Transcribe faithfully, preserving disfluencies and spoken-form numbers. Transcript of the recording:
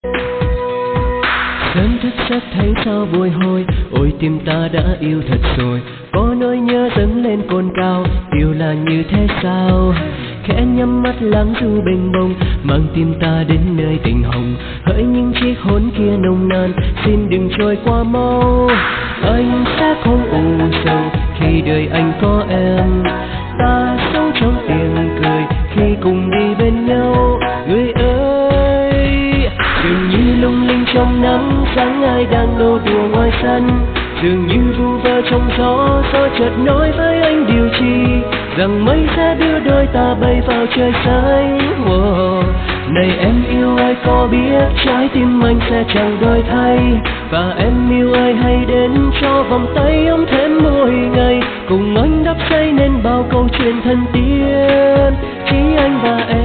Sớm thức giấc thấy sao bồi hồi, ôi tim ta đã yêu thật rồi. Có nỗi nhớ dâng lên cồn cao, yêu là như thế sao? Khẽ nhắm mắt lắng ru bềnh bông, mang tim ta đến nơi tình hồng. Hỡi những chiếc hôn kia nồng nàn, xin đừng trôi qua mau. Anh sẽ không u sầu khi đời anh có em. Ta sống trong tiếng cười khi cùng đi bên nhau. Người ơi, dường như lung linh trong nắng, sáng ai đang nô đùa ngoài sân. Dường như vu vơ trong gió, gió chợt nói với anh điều chi, rằng mây sẽ đưa đôi ta bay vào trời xanh. Oh, này em yêu ai có biết, trái tim anh sẽ chẳng đổi thay. Và em yêu ai hãy đến cho vòng tay ấm thêm mỗi ngày, cùng anh đắp xây nên bao câu chuyện thân thiết, chỉ anh và em.